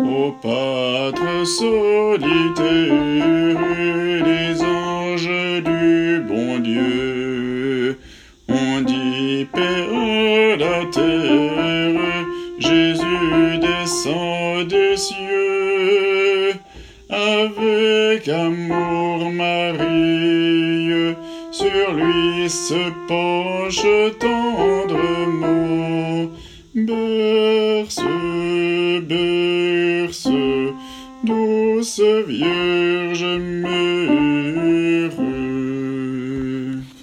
Ô pâtre solitaire, les anges du bon Dieu ont dit Père la terre, Jésus descend des cieux. Avec amour Marie sur lui se penche tendrement. Berce, berce, douce Vierge.